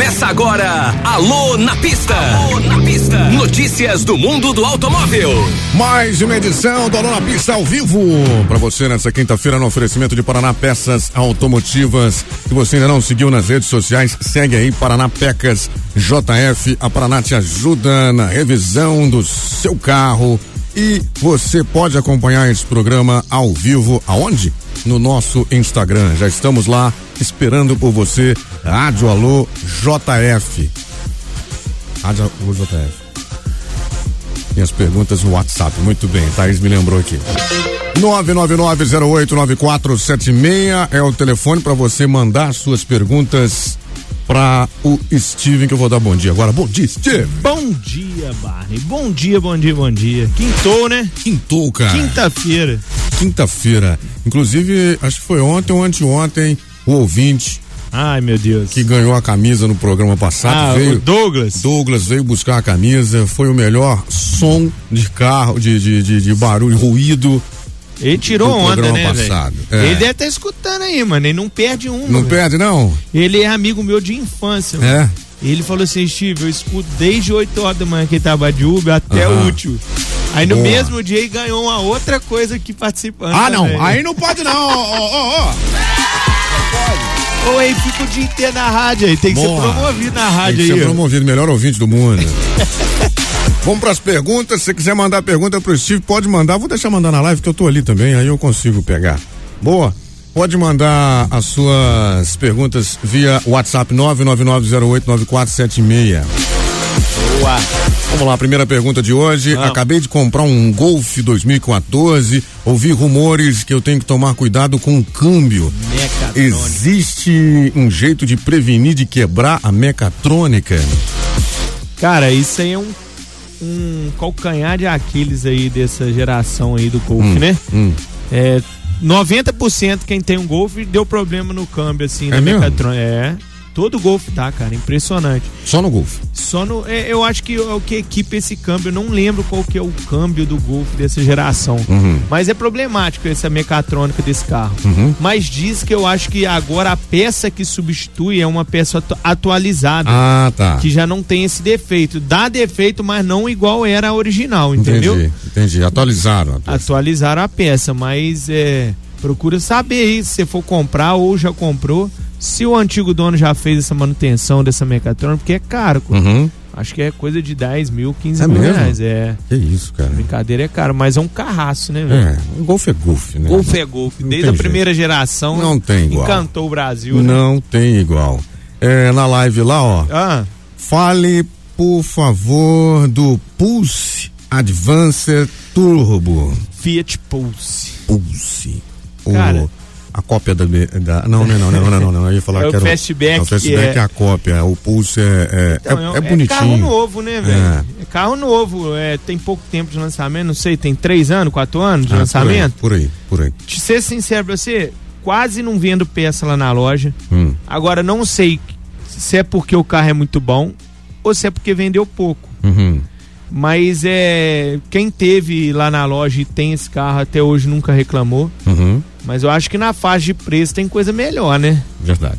Começa agora, Alô na Pista. Alô na Pista. Notícias do mundo do automóvel. Mais uma edição do Alô na Pista ao vivo para você nessa quinta-feira no oferecimento de Paraná Peças Automotivas. Se você ainda não seguiu nas redes sociais, segue aí Paraná Pecas JF. A Paraná te ajuda na revisão do seu carro e você pode acompanhar esse programa ao vivo aonde? No nosso Instagram. Já estamos lá esperando por você. Rádio Alô JF. Rádio Alô JF. E as perguntas no WhatsApp. Muito bem, Thaís me lembrou aqui. 999089476 é o telefone para você mandar suas perguntas para o Steven, que eu vou dar bom dia agora. Bom dia, Steven. Bom dia, Barney. Bom dia, bom dia, bom dia. Quintou, né? Quintou, cara. Quinta-feira. Inclusive, acho que foi ontem ou anteontem, o ouvinte. Ai, meu Deus. Que ganhou a camisa no programa passado. Veio, o Douglas. Douglas veio buscar a camisa. Foi o melhor som de carro, de barulho, ruído. Ele tirou onda, né, velho? É. Ele deve estar escutando aí, mano. Ele não perde uma. Não perde, não? Ele é amigo meu de infância, mano. É. Ele falou assim, Steve, eu escuto desde 8 horas da manhã que ele tava de Uber até o último. Aí no mesmo dia ele ganhou uma outra coisa aqui participando. Ah, não. Também. Aí não pode, não. Ou aí fica o dia inteiro na rádio aí. Tem que ser promovido na rádio aí. Tem que ser promovido, melhor ouvinte do mundo. Vamos pras perguntas. Se você quiser mandar pergunta pro Steve, pode mandar. Vou deixar mandar na live que eu tô ali também, aí eu consigo pegar. Boa. Pode mandar as suas perguntas via WhatsApp 999089476. Boa. Vamos lá, primeira pergunta de hoje. Acabei de comprar um Golf 2014. Ouvi rumores que eu tenho que tomar cuidado com o câmbio. Existe um jeito de prevenir de quebrar a mecatrônica? Cara, isso aí é um calcanhar de Aquiles aí dessa geração aí do Golf, né? 90% quem tem um Golf deu problema no câmbio, assim, na mecatrônica. Todo Golf tá, cara, impressionante. Só no Golf? Só no, eu acho que o que equipa esse câmbio, eu não lembro qual que é o câmbio do Golf dessa geração, mas é problemático essa mecatrônica desse carro, mas diz que eu acho que agora a peça que substitui é uma peça atualizada, que já não tem esse defeito, dá defeito, mas não igual era a original, entendeu? Entendi, atualizaram a peça, mas procura saber aí, se você for comprar ou já comprou, se o antigo dono já fez essa manutenção dessa mecatrônica, porque é caro. Acho que é coisa de 10 mil, 15 mil reais. Que isso, cara. Brincadeira é caro, mas é um carraço, né, velho? O Golf é Golf, né? Golf é Golf. Desde a primeira geração. Não tem igual. Encantou o Brasil, né? Não tem igual. Na live lá, ó. Fale, por favor, do Pulse Advancer Turbo. Fiat Pulse. Cara, a cópia da não, eu ia falar que era o Fastback. O Fastback é a cópia, o Pulse é bonitinho. É carro novo, né, velho? É carro novo, tem pouco tempo de lançamento, não sei, tem 3 anos, 4 anos de lançamento? Por aí. Te ser sincero pra você, quase não vendo peça lá na loja. Agora, não sei se é porque o carro é muito bom ou se é porque vendeu pouco. Mas quem teve lá na loja e tem esse carro até hoje nunca reclamou. Mas eu acho que na faixa de preço tem coisa melhor, né? Verdade.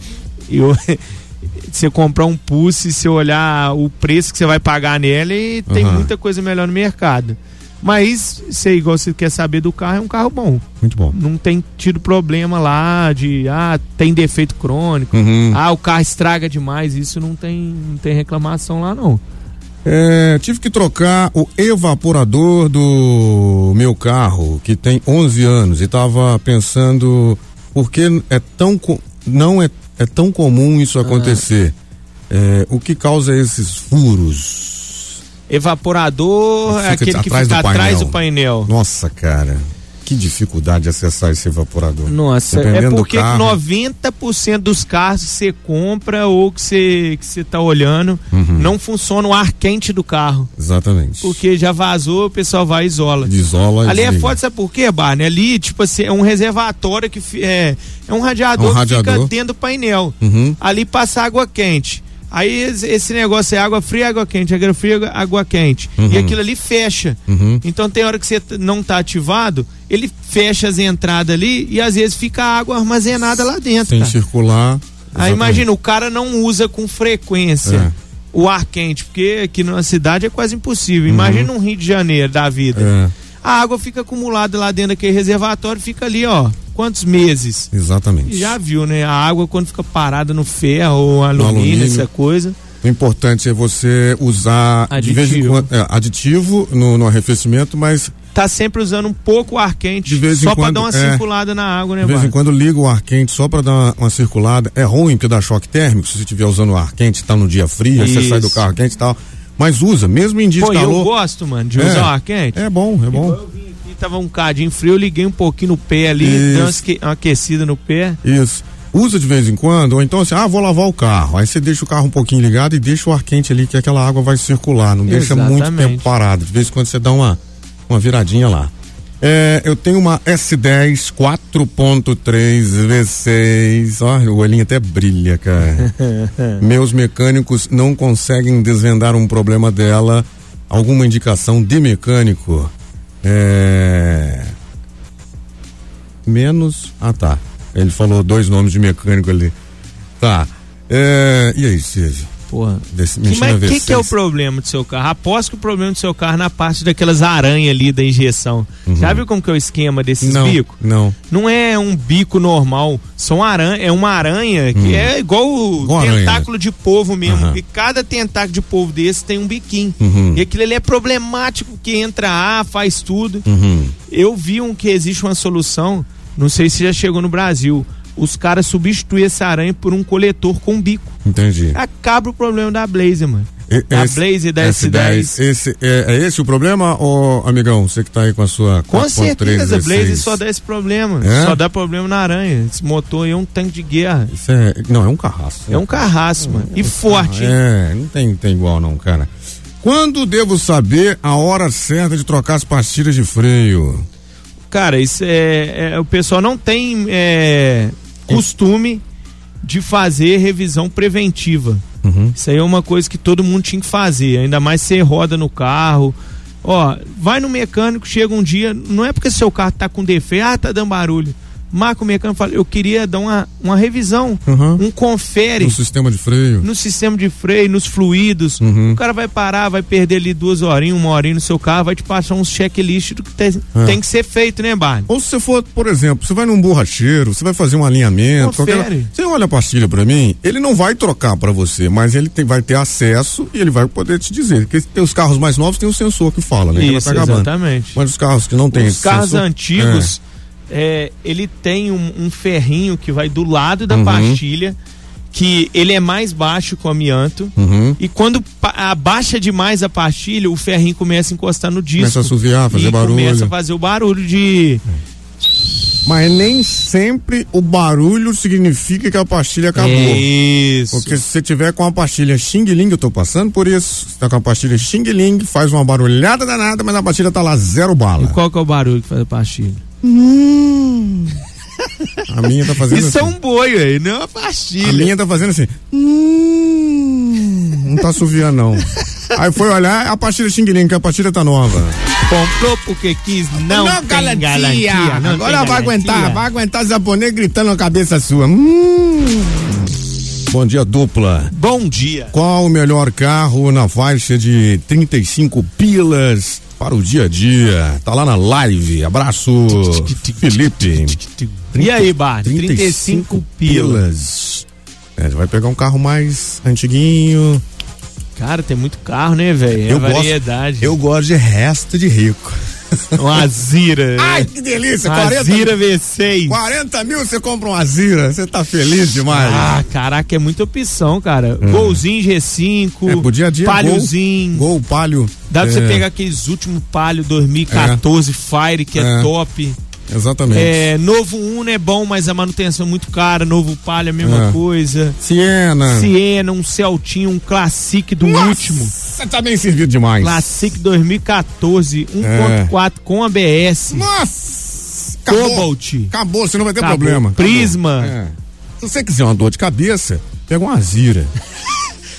Você comprar um Pulse, se olhar o preço que você vai pagar nele, tem muita coisa melhor no mercado. Mas, igual você quer saber do carro, é um carro bom. Muito bom. Não tem tido problema lá de, tem defeito crônico. O carro estraga demais, isso não tem reclamação lá, não. Tive que trocar o evaporador do meu carro, que tem 11 anos, e tava pensando por que não é tão comum isso acontecer. O que causa esses furos? Evaporador é aquele que fica atrás do painel. Nossa, cara, que dificuldade de acessar esse evaporador. Nossa, é porque 90% dos carros que você compra ou que você tá olhando, não funciona o ar quente do carro. Exatamente. Porque já vazou, o pessoal vai e isola. Ali é foda, sabe por quê, Barney? Ali, tipo assim, é um reservatório que é um radiador que fica dentro do painel. Ali passa água quente. Aí esse negócio é água fria, água quente, água fria, água quente. E aquilo ali fecha. Então tem hora que você não tá ativado, ele fecha as entradas ali e às vezes fica a água armazenada lá dentro. Sem circular. Aí imagina, o cara não usa com frequência o ar quente, porque aqui na cidade é quase impossível. Imagina um Rio de Janeiro da vida. A água fica acumulada lá dentro daquele reservatório, fica ali, ó, quantos meses? Exatamente. E já viu, né? A água quando fica parada no ferro ou alumínio, essa coisa. O importante é você usar aditivo. De vez em quando, aditivo no arrefecimento, mas tá sempre usando um pouco o ar quente, de vez só em quando, pra dar uma circulada na água, né, de vez em quando liga o ar quente só pra dar uma circulada. É ruim porque dá choque térmico, se você estiver usando o ar quente, tá no dia frio, aí você sai do carro quente e tal. Mas usa, mesmo em dia de calor. Eu gosto, mano, de usar o ar quente. É bom, é bom. Eu vim aqui, tava um cadinho frio, eu liguei um pouquinho no pé ali, dei uma aquecida no pé. Isso. Usa de vez em quando, ou então assim, vou lavar o carro. Aí você deixa o carro um pouquinho ligado e deixa o ar quente ali, que aquela água vai circular. Não deixa muito tempo parado. De vez em quando você dá uma viradinha lá. Eu tenho uma S10 4.3 V6. Ó, o olhinho até brilha, cara. Meus mecânicos não conseguem desvendar um problema dela. Alguma indicação de mecânico? Menos. Tá. Ele falou 2 nomes de mecânico ali. Tá. E aí, César? Porra. Mas o que é o problema do seu carro? Aposto que o problema do seu carro é na parte daquelas aranhas ali da injeção. Já viu como que é o esquema desses bicos? Não. Não é um bico normal. São aranha, é uma aranha que é igual o tentáculo de polvo mesmo. E cada tentáculo de polvo desse tem um biquinho. E aquilo ali é problemático, que entra ar, faz tudo. Eu vi que existe uma solução. Não sei se já chegou no Brasil. Os caras substituem essa aranha por um coletor com bico. Entendi. Acaba o problema da Blazer, mano. Da Blazer e da S10. É esse o problema, ô amigão? Você que tá aí com a sua 4.3 Com certeza, a V6. Blazer só dá esse problema. Só dá problema na aranha. Esse motor aí é um tanque de guerra. Não, é um carrasco. É um carrasco, mano. E forte. Não tem igual não, cara. Quando devo saber a hora certa de trocar as pastilhas de freio? Cara, isso o pessoal não tem costume de fazer revisão preventiva. Isso aí é uma coisa que todo mundo tinha que fazer, ainda mais se você roda no carro. Ó, vai no mecânico, chega um dia, não é porque seu carro tá com defeito, tá dando barulho. Marca o mecânico e fala, eu queria dar uma revisão, um confere. No sistema de freio. No sistema de freio, nos fluidos. O cara vai parar, vai perder ali 2 horinhas, 1 horinha no seu carro, vai te passar uns checklist do que tem que ser feito, né, Barney? Ou se você for, por exemplo, você vai num borracheiro, você vai fazer um alinhamento. Você olha a pastilha pra mim, ele não vai trocar pra você, mas ele vai ter acesso e ele vai poder te dizer. Porque tem os carros mais novos, tem um sensor que fala, né? Isso, que vai tá exatamente. Mas os carros que não tem esse carros sensor, antigos... ele tem um ferrinho que vai do lado da pastilha, que ele é mais baixo que o amianto, e quando abaixa demais a pastilha, o ferrinho começa a encostar no disco. Começa a assoviar, fazer barulho. Começa a fazer o barulho de... Mas nem sempre o barulho significa que a pastilha acabou. Isso. Porque se você tiver com a pastilha Xing Ling, eu tô passando por isso, você tá com a pastilha Xing Ling, faz uma barulhada danada, mas a pastilha tá lá 0 bala. E qual que é o barulho que faz a pastilha? A minha tá fazendo Isso assim. É um boi, aí, não é uma pastilha. A minha tá fazendo assim. Não tá assoviando, não. Aí foi olhar a pastilha Xing Ling, que a pastilha tá nova. Comprou porque quis, não tem garantia. Agora vai aguentar japonês gritando na cabeça sua. Bom dia, dupla. Bom dia. Qual o melhor carro na faixa de 35 pilas para o dia a dia? Tá lá na live. Abraço, Felipe. E aí, Bar? 35 pilas. Vai pegar um carro mais antiguinho. Cara, tem muito carro, né, velho? É variedade. Eu gosto de resto de rico. Uma Azira. Ai, que delícia. Azira V6. 40 mil você compra uma Azira. Você tá feliz demais. Ah, caraca, é muita opção, cara. Golzinho G5. Pro dia a dia. Paliozinho. Gol, Palio. Dá pra você pegar aqueles últimos Palio 2014 Fire, que é top. Exatamente. Novo Uno é bom, mas a manutenção é muito cara. Novo Palio, a mesma coisa. Siena, um Celtinho, um Classic do último. Você tá bem servido demais. Classic 2014, 1.4 com ABS. Nossa! Cobalt. Acabou, você não vai ter problema. Prisma. Se você quiser uma dor de cabeça, pega uma Azira.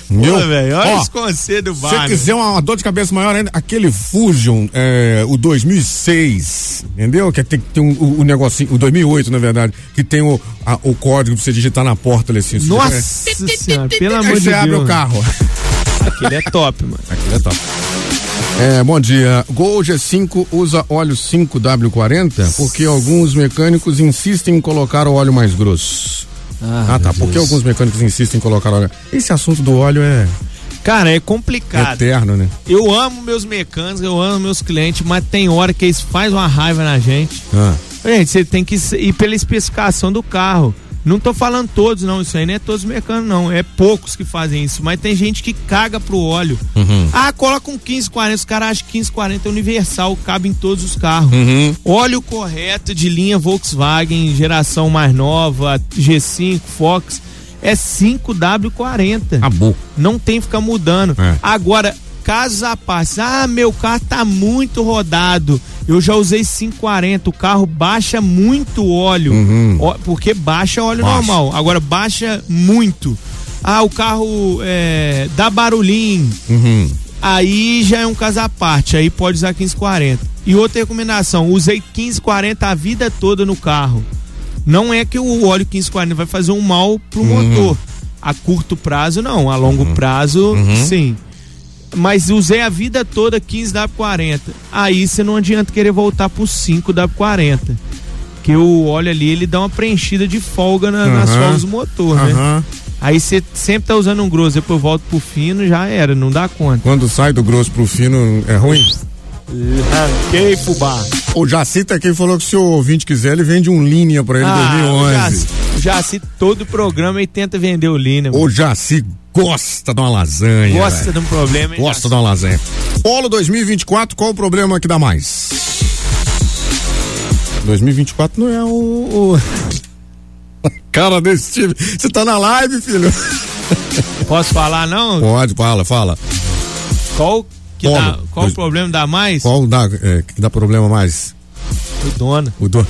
Entendeu? velho, olha esse conselho do bar. Se você quiser uma dor de cabeça maior ainda, aquele Fusion, o 2006, entendeu? Que tem o negocinho, o 2008, na verdade, que tem o código pra você digitar na porta ali assim. Nossa senhora, pelo amor de Deus. Aí você abre o carro. Aquele é top, mano. Aquele é top. Bom dia. Gol G5 usa óleo 5W40 porque alguns mecânicos insistem em colocar o óleo mais grosso. Tá. Porque alguns mecânicos insistem em colocar óleo. Esse assunto do óleo Cara, é complicado. Eterno, né? Eu amo meus mecânicos, eu amo meus clientes, mas tem hora que eles fazem uma raiva na gente. Gente, você tem que ir pela especificação do carro. Não tô falando todos, não. Isso aí não é todos os mecânicos, não. É poucos que fazem isso. Mas tem gente que caga pro óleo. Coloca um 1540. Os caras acham que 1540 é universal, cabe em todos os carros. Óleo correto de linha Volkswagen, geração mais nova, G5, Fox, é 5W40. Acabou. Não tem que ficar mudando. Agora, casos à parte. Meu carro tá muito rodado. Eu já usei 540, o carro baixa muito óleo, porque baixa óleo normal, agora baixa muito. O carro dá barulhinho, aí já é um caso à parte, aí pode usar 1540. E outra recomendação, usei 1540 a vida toda no carro. Não é que o óleo 1540 vai fazer um mal pro motor, a curto prazo não, a longo prazo sim. Mas usei a vida toda 15W40. Aí você não adianta querer voltar pro 5W40. Que o óleo ali, ele dá uma preenchida de folga nas folgas do motor, né? Aí você sempre tá usando um grosso, depois volta pro fino, já era, não dá conta. Quando sai do grosso pro fino, é ruim? Arranquei pro bar. O Jaci tá aqui e falou que se o ouvinte quiser, ele vende um Linea pra ele em 2011. O Jaci, todo programa, ele tenta vender o Linea. O Jaci gosta de uma lasanha. Gosta de um problema, hein? Gosta de uma lasanha. Polo 2024, qual o problema que dá mais? 2024 não é o... Cara desse time. Você tá na live, filho? Posso falar, não? Pode, fala. Qual o problema dá mais? Qual que dá problema mais? O dono. O dono.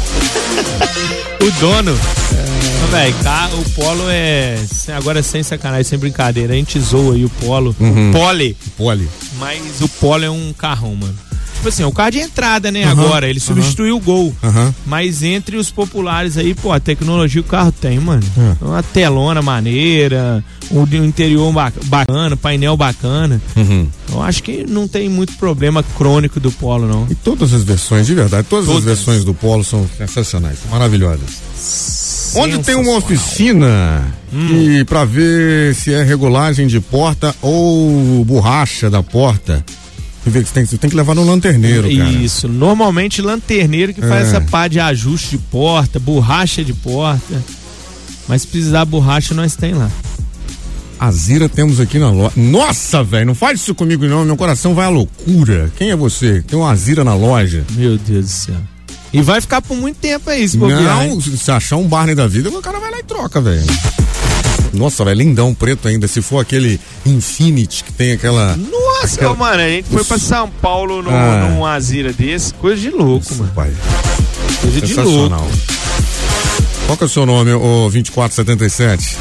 Velho, o Polo agora sem sacanagem, sem brincadeira, a gente zoa aí o Polo, o Pole, mas o Polo é um carrão, mano. Tipo assim, é o carro de entrada, né, agora, ele substituiu o Gol, mas entre os populares aí, a tecnologia o carro tem, mano, uma telona maneira, o interior bacana, painel bacana, eu acho que não tem muito problema crônico do Polo, não. E todas as versões, de verdade, todas as versões do Polo são sensacionais, maravilhosas. Onde tem uma oficina e pra ver se é regulagem de porta ou borracha da porta, você tem que levar no lanterneiro, cara. Isso, normalmente lanterneiro que faz essa pá de ajuste de porta, borracha de porta, mas se precisar borracha nós tem lá. A Zira temos aqui na loja. Nossa, velho, não faz isso comigo não, meu coração vai à loucura. Quem é você? Tem uma Zira na loja. Meu Deus do céu. E vai ficar por muito tempo aí, se bobear. Não, se achar um Barney da vida, o cara vai lá e troca, velho. Nossa, velho, lindão, preto ainda. Se for aquele Infinity que tem aquela... Nossa, mano, a gente foi pra São Paulo num Azira desse. Coisa de louco, mano. Pai. Coisa de louco. Qual que é o seu nome, ô 2477?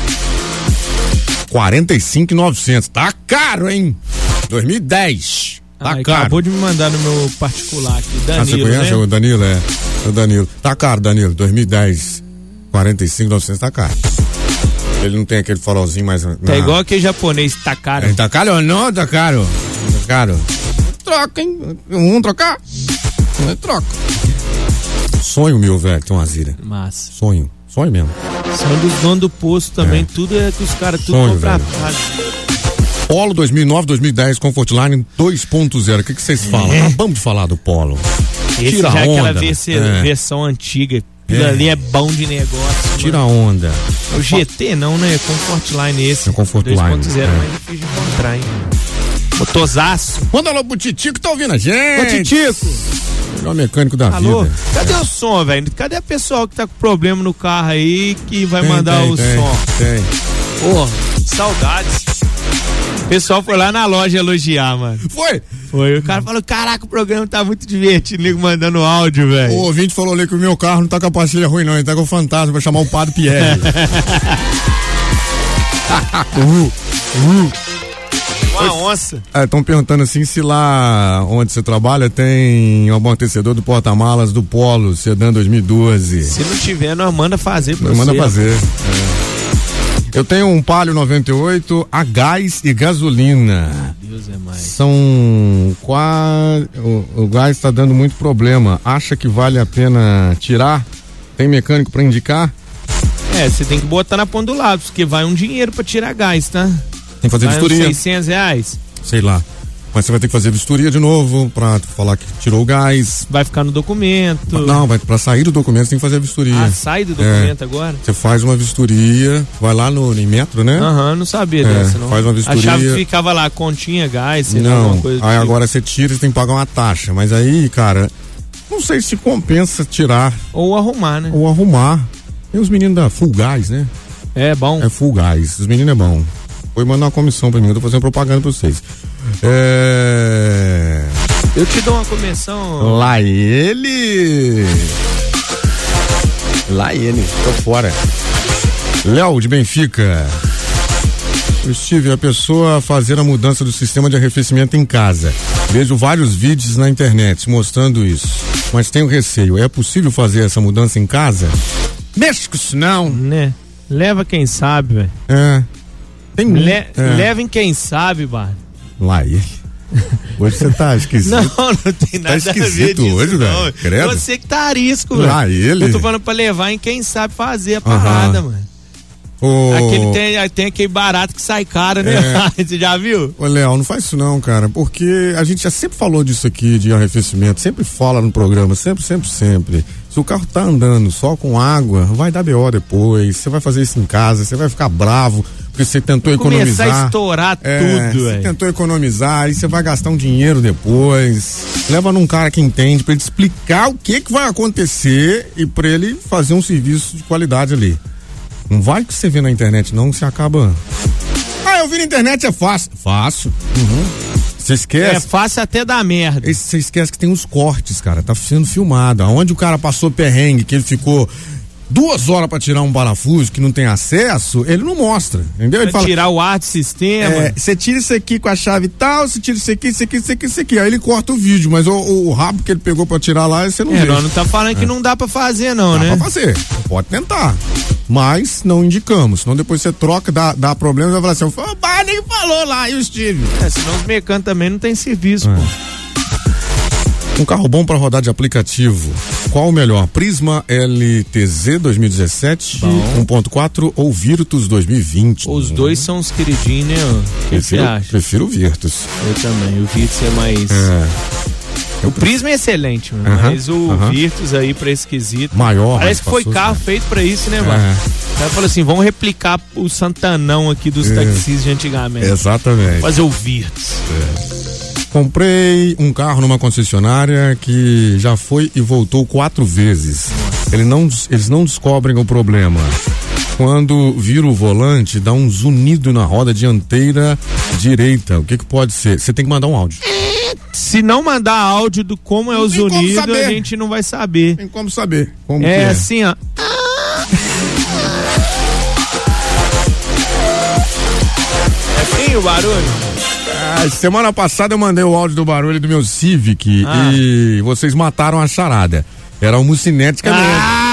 45.900. Tá caro, hein? 2010. Tá caro. Acabou de me mandar no meu particular aqui, Danilo, você conhece, né? O Danilo, o Danilo. Tá caro, Danilo, 2010, 45.900, tá caro. Ele não tem aquele farolzinho mais... Tá igual aquele japonês, tá caro. Tá caro ou não? Tá caro. Tá caro. Troca, hein? Vamos trocar? Troca. Sonho meu, velho, tem uma Zira. Massa. Sonho mesmo. Sonho dos donos do posto também, tudo é que os caras tudo compram. Polo 2009, 2010, Comfortline 2.0. O que vocês falam? Acabamos de falar do Polo. Esse já é aquela versão antiga. Aquilo ali é bom de negócio. Tira a onda. O GT não, né? Comfortline esse. É Comfortline. 2.0 mais difícil de encontrar, hein? Motosaço. Manda alô pro Titico, tá ouvindo a gente? Ô, Titico. Melhor mecânico da Alô? vida. Cadê o som, velho? Cadê a pessoa que tá com problema no carro aí que vai mandar o som? Tem. Porra, saudades. O pessoal foi lá na loja elogiar, mano. Foi. O cara falou, caraca, o programa tá muito divertido, nego mandando áudio, velho. O ouvinte falou ali que o meu carro não tá com a pastilha ruim não, ele tá com o fantasma pra chamar o Padre Pierre. Uma onça. Estão perguntando assim se lá onde você trabalha tem um amortecedor do porta-malas do Polo, sedã 2012. Se não tiver, nós manda fazer pra você. Manda fazer. Eu tenho um Palio 98 a gás e gasolina. Deus é mais. São quase... O gás está dando muito problema. Acha que vale a pena tirar? Tem mecânico para indicar? Você tem que botar na ponta do lado, porque vai um dinheiro para tirar gás, tá? Tem que fazer vistoria. R$600? Sei lá. Mas você vai ter que fazer vistoria de novo pra falar que tirou o gás. Vai ficar no documento. Não, pra sair do documento você tem que fazer a vistoria. Sai do documento agora? Você faz uma vistoria, vai lá no Metro, né? Não sabia dessa, não. Faz uma vistoria. Achava que ficava lá, continha gás, sei lá, alguma coisa. Aí agora você tira e tem que pagar uma taxa. Mas aí, cara, não sei se compensa tirar. Ou arrumar, né? Ou arrumar. Tem os meninos da Full Gás, né? É bom. É Full Gás. Os meninos é bom. Foi mandar uma comissão pra mim, eu tô fazendo propaganda pra vocês. Eu te dou uma comissão. Lá ele, tô fora. Léo de Benfica. Steve, a pessoa fazer a mudança do sistema de arrefecimento em casa. Vejo vários vídeos na internet mostrando isso, mas tenho receio. É possível fazer essa mudança em casa? Mexe com isso não. Né? Leva quem sabe, velho. Levem quem sabe, Bar. Lá ele. Hoje você tá esquisito. Não tem nada a ver disso, hoje, velho. Credo. Você que tá a risco, velho. Lá ele. Eu tô falando pra levar em quem sabe fazer a parada, mano. Tem aquele barato que sai caro, né? Você já viu? Ô, Léo, não faz isso não, cara, porque a gente já sempre falou disso aqui, de arrefecimento, sempre fala no programa, sempre. Se o carro tá andando só com água, vai dar BO depois, você vai fazer isso em casa, você vai ficar bravo, porque você tentou economizar. Começar a estourar tudo, velho. Você tentou economizar, aí você vai gastar um dinheiro depois. Leva num cara que entende, pra ele te explicar o que vai acontecer e pra ele fazer um serviço de qualidade ali. Não vai que você vê na internet não, você acaba... eu vi na internet, é fácil. Fácil. Você esquece? É fácil até dar merda. Você esquece que tem uns cortes, cara, tá sendo filmado. Aonde o cara passou perrengue, que ele ficou 2 horas pra tirar um parafuso que não tem acesso, ele não mostra, entendeu? Ele fala, tirar o ar do sistema. Você tira isso aqui com a chave tal, você tira isso aqui. Aí ele corta o vídeo, mas o rabo que ele pegou pra tirar lá, você não vê. Não tá falando que não dá pra fazer, não, né? Dá pra fazer, pode tentar. Mas não indicamos, senão depois você troca, dá problema, você vai falar assim, o nem falou lá, e o Steve? Senão os mecânicos também não tem serviço, pô. Um carro bom para rodar de aplicativo. Qual o melhor? Prisma LTZ 2017, 1.4 ou Virtus 2020? Os dois são os queridinhos, né? O que você acha? Prefiro o Virtus. Eu também. O Virtus é mais... O Prisma é excelente, mano, mas o Virtus aí pra esse quesito. Maior. Parece que foi carro feito pra isso, né, mano? O cara falou assim, vamos replicar o Santanão aqui dos taxis de antigamente. Exatamente. Fazer o Virtus. Comprei um carro numa concessionária que já foi e voltou 4 vezes. Eles não descobrem o problema. Quando vira o volante, dá um zunido na roda dianteira direita. O que pode ser? Você tem que mandar um áudio. Se não mandar áudio do como é o zunido, a gente não vai saber. Tem como saber. Como é assim, ó. É assim o barulho? Semana passada eu mandei o áudio do barulho do meu Civic e vocês mataram a charada. Era o Mucinética mesmo.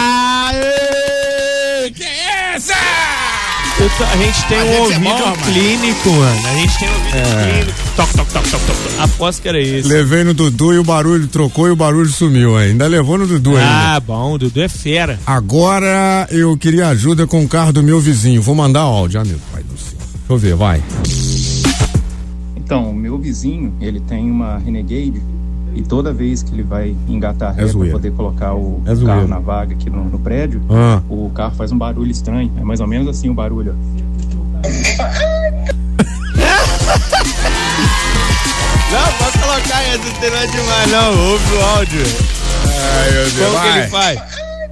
Que é essa? A gente tem um ouvido clínico, mano. A gente tem um ouvido clínico. Toc. Aposto que era isso. Levei no Dudu e o barulho trocou e o barulho sumiu. Ainda levou no Dudu ainda. Bom, o Dudu é fera. Agora eu queria ajuda com o carro do meu vizinho. Vou mandar áudio. Meu pai do céu. Deixa eu ver, vai. Então, o meu vizinho, ele tem uma Renegade e toda vez que ele vai engatar ré para poder colocar o carro na vaga aqui no prédio, o carro faz um barulho estranho. É mais ou menos assim o barulho. Não, pode colocar essa, não tem nada demais não, ouve o áudio. Ai, meu Deus. Como que ele faz?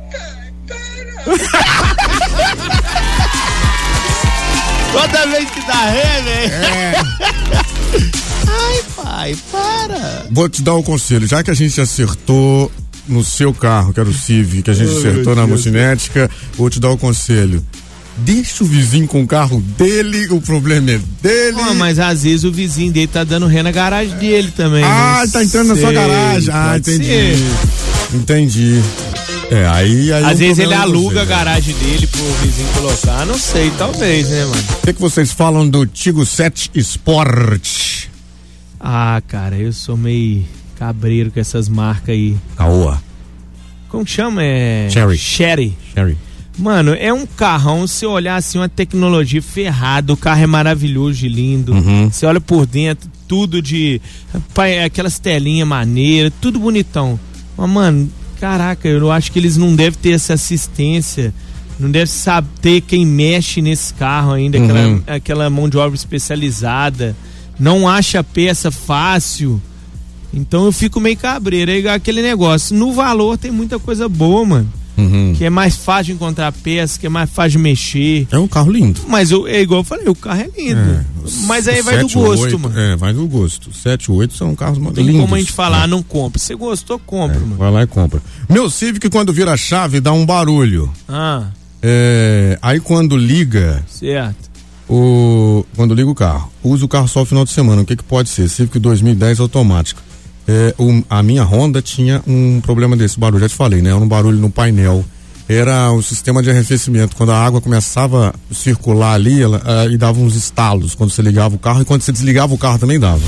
Toda vez que dá ré, velho. Ai, pai, para. Vou te dar um conselho, já que a gente acertou no seu carro, que era o Civic, que a gente acertou na Mucinética, vou te dar um conselho. Deixa o vizinho com o carro dele, o problema é dele. Mas às vezes o vizinho dele tá dando ré na garagem dele também. Tá entrando na sua garagem. Entendi. Aí às vezes ele aluga a garagem dele pro vizinho colocar, não sei, talvez, né, mano? O que vocês falam do Tigo 7 Sport? Cara, eu sou meio cabreiro com essas marcas aí. Caoa. Como que chama? Chery. Mano, é um carrão, se olhar assim, uma tecnologia ferrada, o carro é maravilhoso e lindo. Você olha por dentro, tudo de... aquelas telinhas maneiras, tudo bonitão. Mas, mano, caraca, eu acho que eles não devem ter essa assistência, não devem saber quem mexe nesse carro ainda, aquela mão de obra especializada, não acha peça fácil. Então eu fico meio cabreiro, é aquele negócio. No valor tem muita coisa boa, mano. Que é mais fácil de encontrar peça, que é mais fácil de mexer. É um carro lindo. Mas é igual eu falei, o carro é lindo. Mas aí vai do gosto, 8, mano. Vai do gosto. 7, 8 são carros lindos. Tem como a gente falar, não compra. Se gostou, compra, mano. Vai lá e compra. Meu Civic, quando vira a chave, dá um barulho. Aí quando liga... Certo. Quando liga o carro, usa o carro só no final de semana. O que pode ser? Civic 2010 automático. A minha Honda tinha um problema desse barulho, já te falei, né? Era um barulho no painel. Era o sistema de arrefecimento. Quando a água começava a circular ali, e dava uns estalos quando você ligava o carro, e quando você desligava o carro também dava.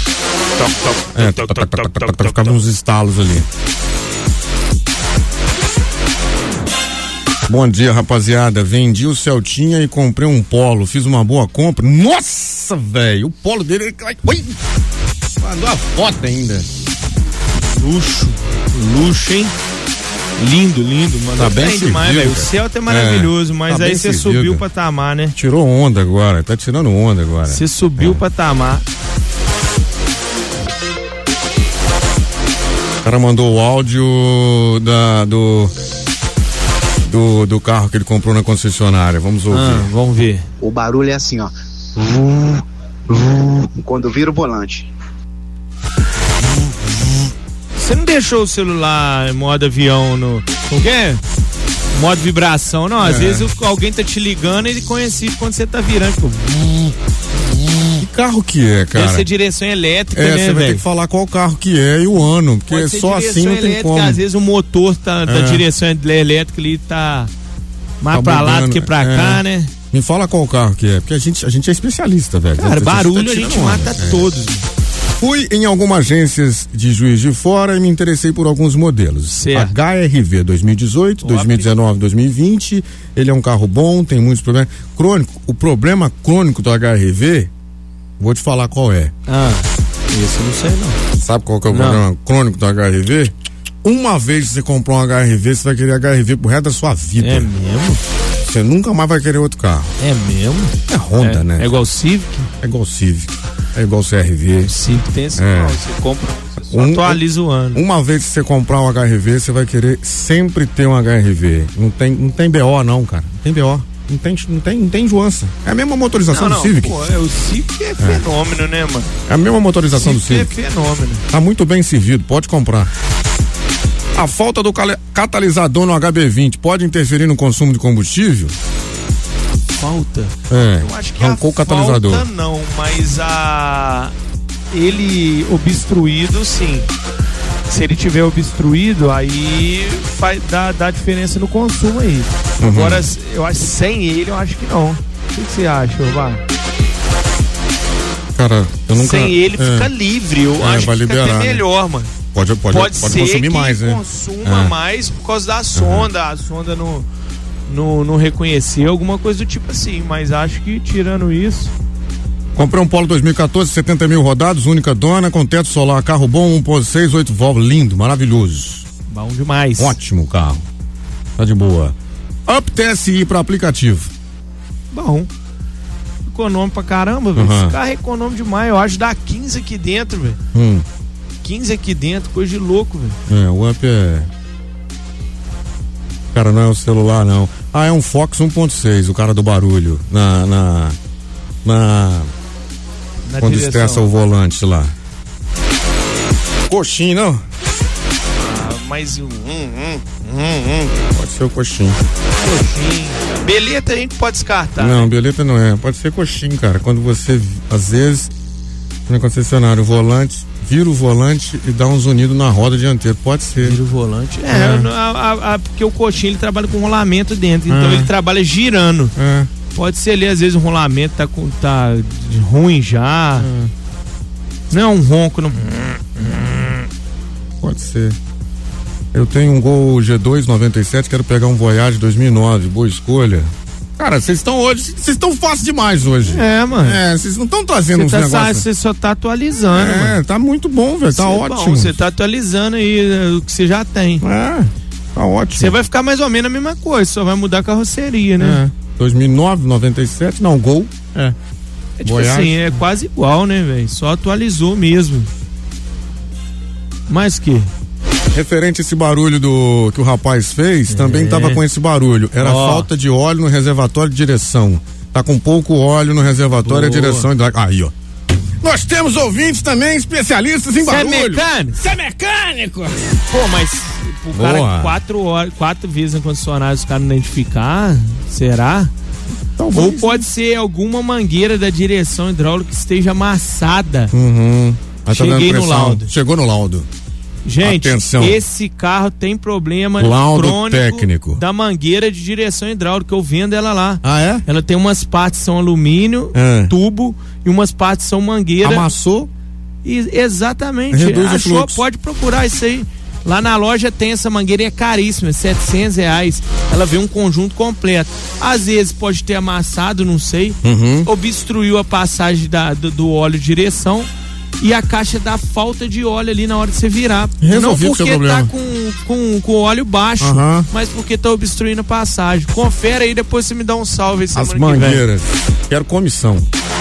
Ficava uns estalos ali. Bom dia, rapaziada. Vendi o Celtinha e comprei um Polo. Fiz uma boa compra. Nossa, velho, o Polo dele... Oi! Mandou a foto ainda. Luxo, hein? Lindo, mano. Tá bem servido, demais, velho. O Celta é maravilhoso, mas tá aí você subiu o patamar, né? Tirou onda agora, tá tirando onda agora. Você subiu o patamar. O cara mandou o áudio do carro que ele comprou na concessionária. Vamos ouvir. Vamos ver. O barulho é assim, ó. Quando vira o volante. Você não deixou o celular em modo avião no... O quê? Modo vibração, não. Às vezes alguém tá te ligando e ele conhece quando você tá virando. Tipo... Que carro que é, cara? Deve ser direção elétrica, né, você vai ter que falar qual carro que é e o ano, porque só assim não tem como. Às vezes o motor da direção elétrica ali tá mais pra lá do que pra cá, né? Me fala qual carro que é, porque a gente é especialista, velho. Cara, barulho a gente mata todos. Fui em algumas agências de Juiz de Fora e me interessei por alguns modelos. Certo. HRV 2018, 2019, 2020. Ele é um carro bom, tem muitos problemas. Crônico. O problema crônico do HRV, vou te falar qual é. Esse eu não sei não. Sabe qual que é o problema crônico do HRV? Uma vez que você comprou um HRV, você vai querer HRV pro resto da sua vida. É mesmo? Você nunca mais vai querer outro carro. É mesmo? É Honda, né? É igual o Civic? É igual o Civic. É igual o CRV. O Civic tem esse não, você compra, você só atualiza o ano. Uma vez que você comprar um HRV, você vai querer sempre ter um HRV. Não tem BO não, cara. Não tem BO. Não tem enjoança. É a mesma motorização do Civic. Pô, o Civic é fenômeno, né, mano? É a mesma motorização do Civic. É fenômeno. Tá muito bem servido, pode comprar. A falta do catalisador no HB20 pode interferir no consumo de combustível? Falta? Eu acho que arrancou o catalisador. Falta não, mas ele obstruído, sim. Se ele tiver obstruído, aí dá diferença no consumo aí. Agora, eu acho sem ele, eu acho que não. O que você acha, Vá? Cara, eu nunca... Sem ele fica livre, eu acho que fica até melhor, mano. Pode ser consumir mais, né? Consuma mais por causa da sonda. A sonda não reconhecer, alguma coisa do tipo assim. Mas acho que tirando isso. Comprei um Polo 2014, 70 mil rodados, única dona, com teto solar, carro bom, 1.6, 8 válvulas, lindo, maravilhoso. Bom demais. Ótimo carro. Tá de boa. Up TSI para aplicativo. Bom. Econômico pra caramba, velho. Esse carro é econômico demais. Eu acho que dá 15 aqui dentro, velho. 15 aqui dentro, coisa de louco, velho. O Up é... Cara, não é o celular, não. É um Fox 1.6, o cara do barulho. Quando estressa o volante lá. Coxinha, não? mais Pode ser o coxinho. Beleta a gente pode descartar. Não, beleta não é. Pode ser coxinho, cara. Quando você, às vezes, na concessionária, vira o volante e dá um zunido na roda dianteira. Pode ser. Vira o volante. Porque o coxinho ele trabalha com rolamento dentro, então ele trabalha girando. Pode ser ali, às vezes o rolamento tá ruim já. Não é um ronco, não. Pode ser. Eu tenho um Gol G2 97, quero pegar um Voyage 2009, boa escolha. Cara, vocês estão fácil demais hoje. Mano. Vocês não estão trazendo uns negócios. Você só tá atualizando, mano. Tá muito bom, velho, tá ótimo. Você tá atualizando aí o que você já tem. Tá ótimo. Você vai ficar mais ou menos a mesma coisa, só vai mudar a carroceria, né? 2009, 97, não, Gol. Tipo assim, é quase igual, né, velho? Só atualizou mesmo. Mais que? Referente a esse barulho que o rapaz fez, também tava com esse barulho. Era falta de óleo no reservatório de direção. Tá com pouco óleo no reservatório e direção. Aí, ó. Nós temos ouvintes também especialistas em barulho. Você é mecânico? Pô, mas o cara 4 vezes no concessionário, os caras não identificar, será? Talvez. Ou pode ser alguma mangueira da direção hidráulica que esteja amassada. Cheguei no laudo. Chegou no laudo. Gente, atenção. Esse carro tem problema laudo técnico da mangueira de direção hidráulica. Eu vendo ela lá. Ela tem umas partes são alumínio, tubo, e umas partes são mangueira. Amassou? Exatamente. Reduz o fluxo. Pode procurar isso aí. Lá na loja tem essa mangueira e é caríssima, R$700. Ela vem um conjunto completo. Às vezes pode ter amassado, não sei. Obstruiu a passagem do óleo de direção. E a caixa dá falta de óleo ali na hora de você virar. Não porque tá com óleo baixo, mas porque tá obstruindo a passagem. Confere aí, depois você me dá um salve aí. As mangueiras. Quero comissão.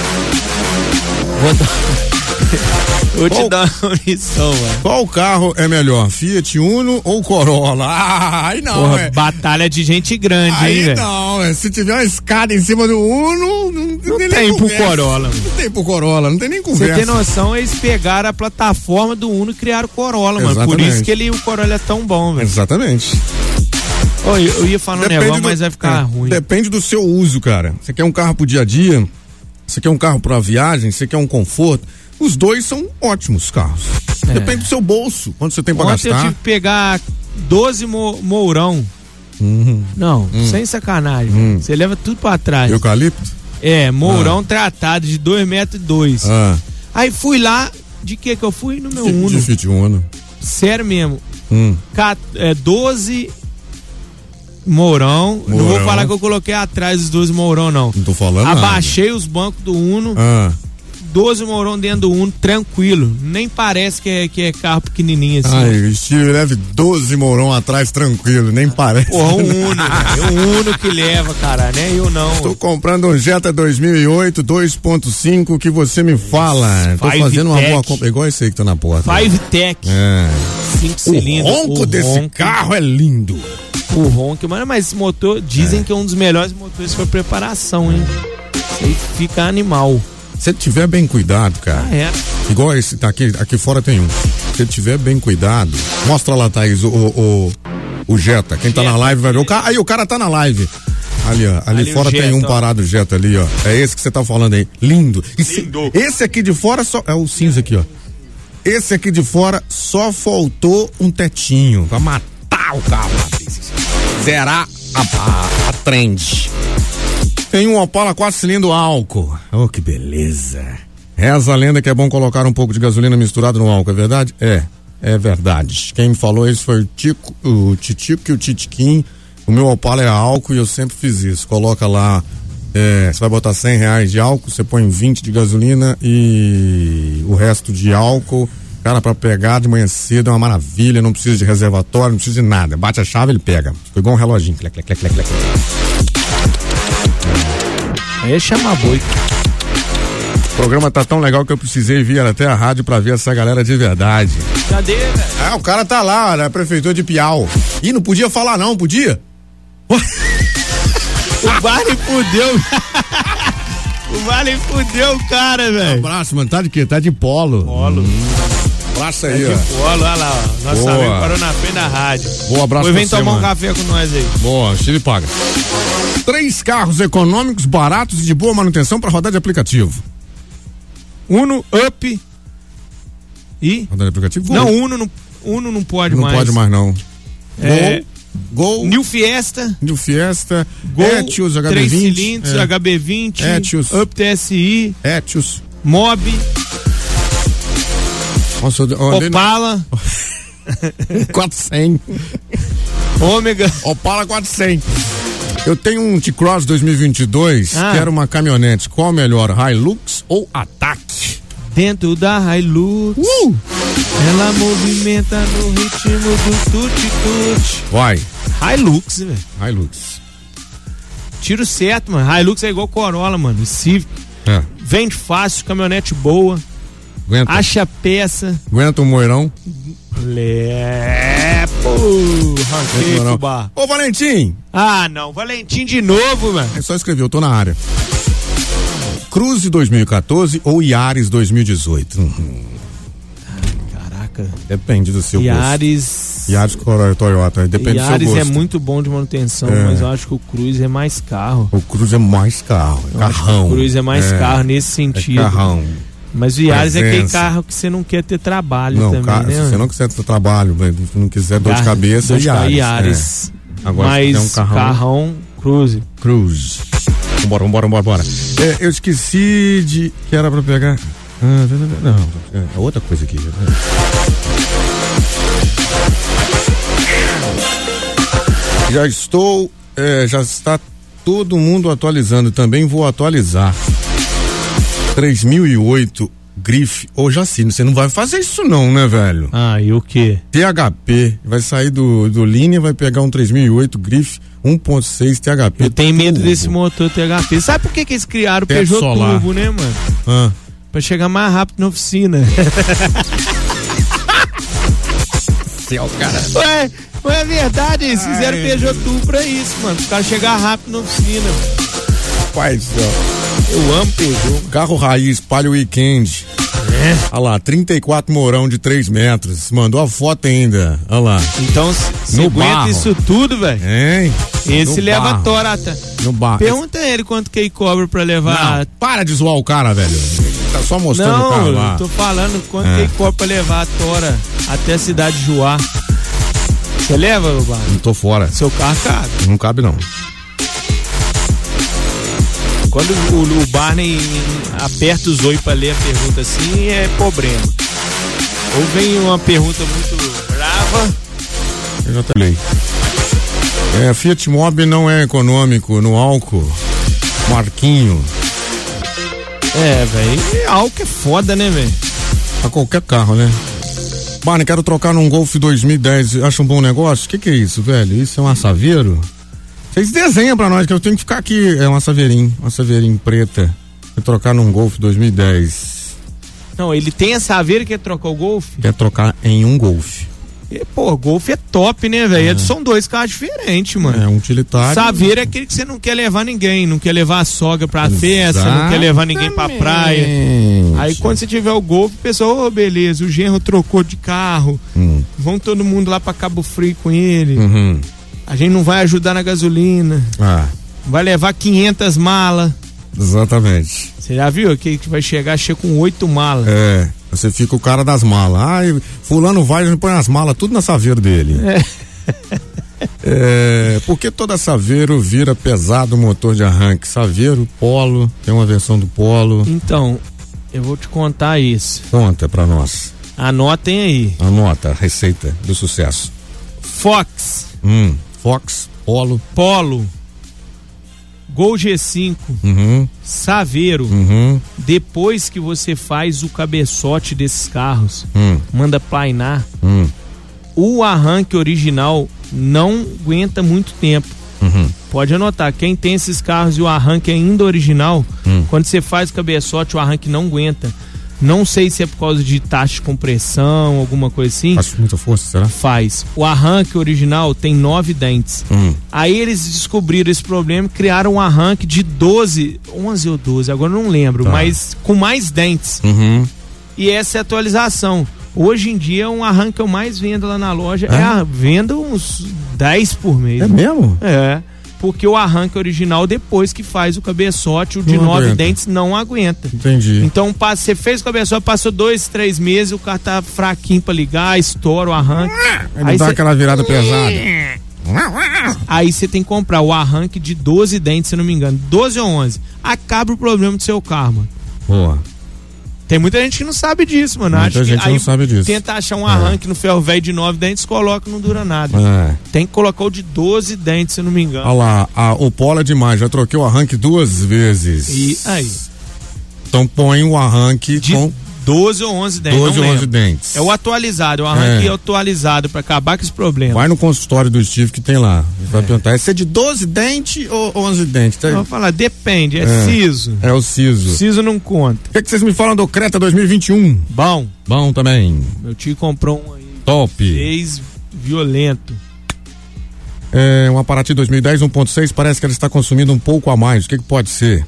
Vou te dar uma missão, mano. Qual carro é melhor, Fiat Uno ou Corolla? Aí não, porra, batalha de gente grande, aí hein, velho? Não, se tiver uma escada em cima do Uno, não tem pro Corolla. Não tem pro Corolla, não tem nem conversa. Você tem noção, eles pegaram a plataforma do Uno e criaram o Corolla, mano. Por isso que o Corolla é tão bom, velho. Exatamente. Eu ia falar um negócio, mas vai ficar ruim. Depende do seu uso, cara. Você quer um carro pro dia a dia? Você quer um carro pra viagem? Você quer um conforto? Os dois são ótimos carros. Depende do seu bolso, quanto você tem pra gastar. Eu tive que pegar 12 mourão. Não, sem sacanagem. Você leva tudo pra trás. Eucalipto? Mourão tratado de 2,2 m. Aí fui lá, de que eu fui? No meu Uno. De Fiat Uno. Sério mesmo. 12 mourão. Não vou falar que eu coloquei atrás os 12 mourão, não. Não tô falando Abaixei os bancos do Uno. 12 mourão dentro do Uno, tranquilo. Nem parece que é carro pequenininho assim. O Steve leve 12 mourão atrás, tranquilo, nem parece. Porra, um Uno, velho. Um Uno que leva, cara, né? Eu não. Tô comprando um Jetta 2008 2.5 que você me fala. Tô fazendo uma boa compra, igual esse aí que tá na porta. 5-Tech. 5 cilindros. O ronco desse carro é lindo. O ronco, mano, mas esse motor, dizem que é um dos melhores motores para preparação, hein? Isso aí fica animal. Se tiver bem cuidado, cara. Igual esse, tá aqui fora tem um. Se tiver bem cuidado, mostra lá, Thaís, o Jetta. Quem tá na live vai ver. O cara tá na live. Ali, ó. Ali fora Jetta, tem um parado Jetta ali, ó. É esse que você tá falando aí. Lindo. Esse aqui de fora só. É o cinza aqui, ó. Esse aqui de fora só faltou um tetinho pra matar o carro. Zerar a trend. Tem um Opala 4 cilindros álcool. Oh, que beleza. Reza a lenda que é bom colocar um pouco de gasolina misturada no álcool, é verdade? É verdade. Quem me falou isso foi o Titico e o Titiquim. O meu Opala é álcool e eu sempre fiz isso. Coloca lá, você vai botar R$100 de álcool, você põe 20 de gasolina e o resto de álcool. Cara, pra pegar de manhã cedo é uma maravilha, não precisa de reservatório, não precisa de nada. Bate a chave, ele pega. Ficou igual um reloginho. Clec, clec, clec, clec, clec. Aí chama boi. O programa tá tão legal que eu precisei vir até a rádio pra ver essa galera de verdade. Cadê, velho? O cara tá lá, na prefeitura de Piau. Ih, não podia falar não, podia? O Vale fudeu. O Vale fudeu o cara, velho. Um abraço, mano. Tá de quê? Tá de polo. Abraço aí, ó. Polo, olha lá, ó. Nosso amigo parou na frente da rádio. Boa, abraço pra você, vem tomar um café com nós aí. Boa, Chile paga. 3 carros econômicos, baratos e de boa manutenção para rodar de aplicativo. Uno, Up e... Rodar de aplicativo? Não, Uno não pode mais. Não pode mais, não. Gol. New Fiesta. Gol. Etios, HB20. 3 cilindros, HB20. Etios. Up TSI. Etios. Mob. Nossa, Opala. 400. Ômega. Opala 400. Eu tenho um T-Cross 2022, que era uma caminhonete. Qual melhor, Hilux ou Attack? Dentro da Hilux, ela movimenta no ritmo do tuti-tuti. Vai. Hilux, velho. Hilux. Tiro certo, mano. Hilux é igual Corolla, mano. Civic. Vende fácil, caminhonete boa. Aguenta. Acha peça. Aguenta o moirão. Ranquei pro bar. Ô, Valentim. Não. Valentim de novo, mano. É só escrever, eu tô na área. Cruze 2014 ou Yaris 2018? Caraca. Depende do seu Yaris Toyota, depende do seu gosto. Yaris é muito bom de manutenção, mas eu acho que o Cruze é mais carro. O Cruze é mais carro, carrão. O Cruze é mais carro nesse sentido. Carrão. Mas o Yaris é aquele carro que você não quer ter trabalho também, né? Se você não quiser ter trabalho, se não quiser dor de cabeça, Yaris. Agora, mas um carrão, Cruze. Vambora. Eu esqueci de... que era pra pegar... Não, é outra coisa aqui. Já está todo mundo atualizando, também vou atualizar. 3008 Grife ou Jacino, você não vai fazer isso não, né, velho? E o quê? THP, vai sair do Linha, vai pegar um 3008 Grife 1.6 THP. Eu tenho medo desse motor THP. Sabe por que eles criaram o Peugeot Turbo, né, mano? Pra chegar mais rápido na oficina. Cara. Não é verdade, eles fizeram Peugeot Turbo pra isso, mano. Os caras chegar rápido na oficina. Pai do céu. Eu amo Peugeot. Carro raiz, Palio Weekend. Olha lá, 34 Mourão de 3 metros. Mandou a foto ainda. Olha lá. Então, você aguenta isso tudo, velho? Esse leva a torata. No barro. Pergunta a ele quanto que ele cobra pra levar. Não, para de zoar o cara, velho. Tá só mostrando o carro lá. Não, tô falando quanto que ele cobra pra levar a tora até a cidade de Juá. Você leva, Barney? Não tô fora. Seu carro cabe? Não cabe, não. Quando o Barney aperta os olhos pra ler a pergunta assim, é problema. Ou vem uma pergunta muito brava. Eu já falei. Fiat Mobi não é econômico no álcool. Marquinho. Velho. Álcool é foda, né, velho? A qualquer carro, né? Barney, quero trocar num Golf 2010. Acha um bom negócio? O que é isso, velho? Isso é um assaveiro? Vocês desenham pra nós, que eu tenho que ficar aqui. É uma saveirinho preta. Quer trocar num Golf 2010. Não, ele tem a saveira que quer trocar o Golf? Quer trocar em um Golf. Golf é top, né, velho? São 2 carros diferentes, mano. É um utilitário. Saveira é aquele que você não quer levar ninguém. Não quer levar a sogra pra festa, não quer levar ninguém pra praia. Aí quando você tiver o Golf, o pessoal, beleza, o genro trocou de carro. Vão todo mundo lá pra Cabo Frio com ele. A gente não vai ajudar na gasolina. Vai levar 500 malas. Exatamente. Você já viu? Que vai chega com 8 malas. Você fica o cara das malas. Fulano vai e põe as malas tudo na saveira dele. Porque toda saveiro vira pesado motor de arranque. Saveiro, Polo, tem uma versão do Polo. Então, eu vou te contar isso. Conta pra nós. Anotem aí. Anota a receita do sucesso. Fox, Polo, Gol G5, Saveiro. Depois que você faz o cabeçote desses carros, manda plainar, o arranque original não aguenta muito tempo. Pode anotar, quem tem esses carros e o arranque ainda original, quando você faz o cabeçote, o arranque não aguenta. Não sei se é por causa de taxa de compressão, alguma coisa assim. Faz muita força, será? Faz. O arranque original tem 9 dentes. Aí eles descobriram esse problema e criaram um arranque de 11 ou 12, agora não lembro, mas com mais dentes. E essa é a atualização. Hoje em dia, um arranque que eu mais vendo lá na loja vendo uns 10 por mês. É mesmo? É. Porque o arranque original, depois que faz o cabeçote, o de 9 dentes não aguenta. Entendi. Então, você fez o cabeçote, passou 2, 3 meses, o carro tá fraquinho pra ligar, estoura o arranque. Aí dá aquela virada pesada. Aí você tem que comprar o arranque de 12 dentes, se não me engano. 12 ou 11. Acaba o problema do seu carro, mano. Boa. Tem muita gente que não sabe disso, mano. Muita gente não sabe disso. Tenta achar um arranque no ferro velho de 9 dentes, coloca, não dura nada. Tem que colocar o de 12 dentes, se não me engano. Olha lá, o Polo é demais, já troquei o arranque 2 vezes. E aí? Então põe o arranque de com 12 ou 11 dentes. 12 ou 11 dentes. É o atualizado, o arranque atualizado pra acabar com esse problema. Vai no consultório do Steve que tem lá. Vai perguntar, esse é de 12 dentes ou 11 dentes? Eu vou falar, depende, siso. É o siso. Siso não conta. O que vocês me falam do Creta 2021? Bom. Bom também. Meu tio comprou um aí. Top. Fez violento. Um Paraty 2010 1.6, parece que ela está consumindo um pouco a mais. O que pode ser?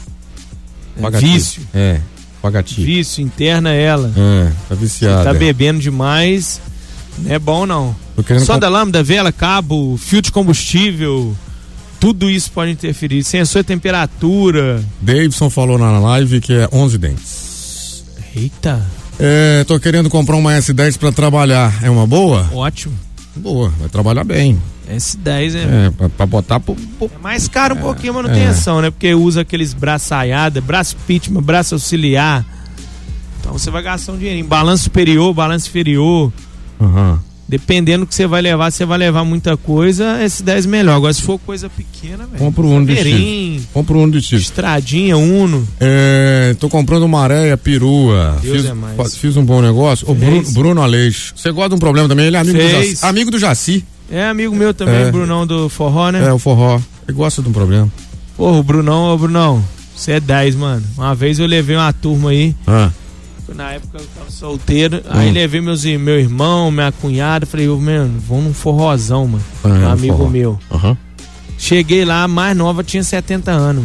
Vício. Pagati. Vício, interna ela. Tá viciada. Tá bebendo demais, não é bom não. Só da lâmpada, vela, cabo, fio de combustível, tudo isso pode interferir. Sensor de temperatura. Davidson falou na live que é 11 dentes. Eita. Tô querendo comprar uma S10 pra trabalhar. É uma boa? Ótimo. Boa, vai trabalhar bem. S10 pra botar é mais caro um pouquinho a manutenção, né? Porque usa aqueles braçaiada, braço pitman, braço auxiliar. Então você vai gastar um dinheirinho. Balanço superior, balanço inferior. Dependendo do que você vai levar muita coisa, S10 melhor. Agora se for coisa pequena, velho. Compra o Uno do Steve. Compra o Uno do Steve. Estradinha, Uno. Tô comprando uma areia perua. Fiz um bom negócio. O Bruno Aleixo. Você gosta de um problema também? Ele é amigo do Jaci. É amigo meu também, Brunão do Forró, né? O Forró. Ele gosta de um problema. Porra, o Brunão, você é 10, mano. Uma vez eu levei uma turma aí. Na época eu tava solteiro. Aí levei meu irmão, minha cunhada. Falei, mano, vamos num forrozão, mano. Um amigo meu. Cheguei lá, a mais nova tinha 70 anos.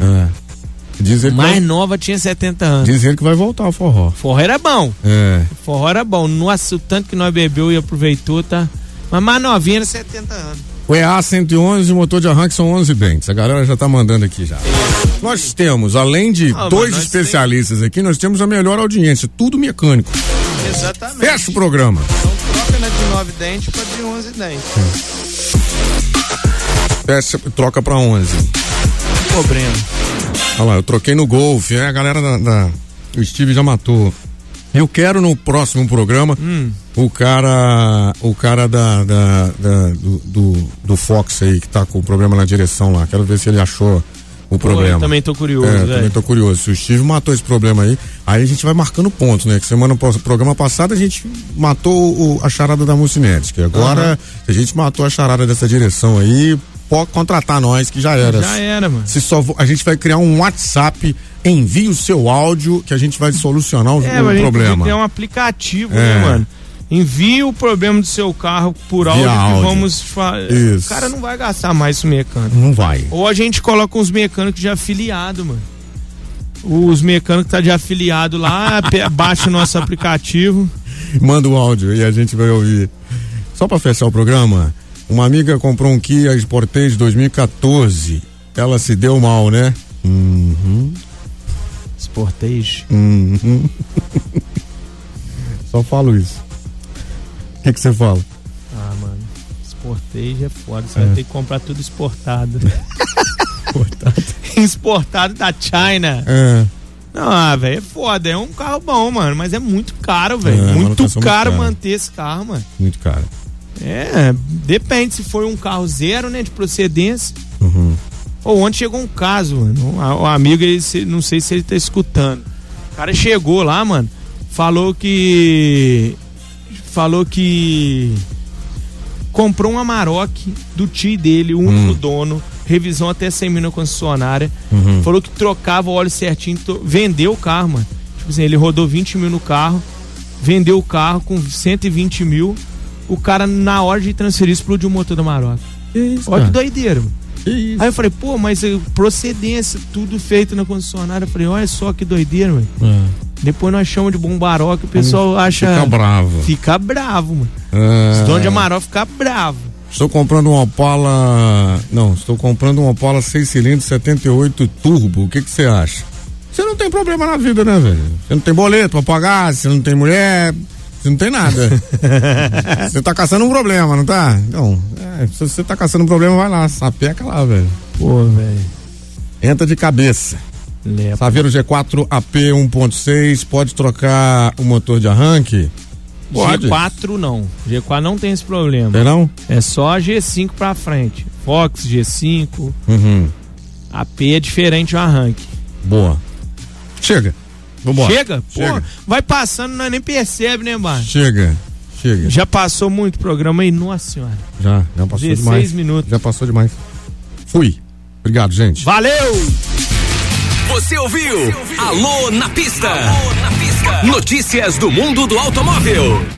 Nova tinha 70 anos. Diz ele que vai voltar o forró. Forró era bom. Forró era bom. Nossa, o tanto que nós bebeu e aproveitou, tá? Mas mais novinha era 70 anos. O EA 111 e motor de arranque são 11 dentes. A galera já tá mandando aqui já. Nós temos, além de 2 especialistas aqui, nós temos a melhor audiência. Tudo mecânico. Exatamente. Fecha o programa. Então troca de 9 dentes pra de 11 dentes. Troca pra 11. Problema. Olha lá, eu troquei no Golf. A galera o Steve já matou. Eu quero no próximo programa o cara do Fox aí, que tá com o problema na direção lá. Quero ver se ele achou o problema. Eu também tô curioso, também tô curioso. Se o Steve matou esse problema aí a gente vai marcando pontos, né? Que programa passado a gente matou a charada da Mucinetti, que agora a gente matou a charada dessa direção aí, pode contratar nós, que já era. Já era, mano. A gente vai criar um WhatsApp, envie o seu áudio que a gente vai solucionar o problema. É um aplicativo, né, mano? Envie o problema do seu carro por áudio que vamos fazer. O cara não vai gastar mais isso mecânico. Não vai. Ou a gente coloca uns mecânicos de afiliado, mano. Os mecânicos tá de afiliado lá, baixa o nosso aplicativo. Manda o áudio e a gente vai ouvir. Só pra fechar o programa, uma amiga comprou um Kia Sportage 2014. Ela se deu mal, né? Sportage? Só falo isso. O que você fala? Mano, Sportage é foda. Você vai ter que comprar tudo exportado. Exportado da China. Não, velho, é foda. É um carro bom, mano, mas é muito caro, velho. Muito caro manter esse carro, mano. Muito caro. Depende se for um carro zero, né, de procedência. Ou ontem chegou um caso, mano. O amigo, não sei se ele tá escutando. O cara chegou lá, mano, falou que comprou um Amarok do tio dele, o único dono, revisão até 100 mil na concessionária, falou que trocava o óleo certinho, vendeu o carro, mano. Tipo assim, ele rodou 20 mil no carro, vendeu o carro com 120 mil, o cara na hora de transferir explodiu o motor do Amarok. Olha que doideira, mano. Aí eu falei, mas procedência, tudo feito na concessionária. Eu falei, olha só que doideira, mano. Depois nós chamamos de bombaró, que o pessoal acha... Fica bravo. Fica bravo, mano. Os donos de Amarok ficam bravos. Estou comprando um Opala... Não, estou comprando um Opala 6 cilindros 78 turbo. O que você acha? Você não tem problema na vida, né, velho? Você não tem boleto pra pagar, você não tem mulher, você não tem nada. Você tá caçando um problema, não tá? Então, se você tá caçando um problema, vai lá, sapeca lá, velho. Pô, velho. Entra de cabeça. Saveiro G4 AP 1.6, pode trocar o motor de arranque? Pode. G4 não. G4 não tem esse problema. Tem não? É só G5 pra frente. Fox, G5. AP é diferente o arranque. Boa. Chega. Vambora. Chega? Pô, vai passando, nós nem percebe, né, mano? Chega. Já passou muito programa aí, nossa senhora. Já passou 16 demais. minutos. Já passou demais. Fui. Obrigado, gente. Valeu! Você ouviu? Alô na pista. Notícias do mundo do automóvel.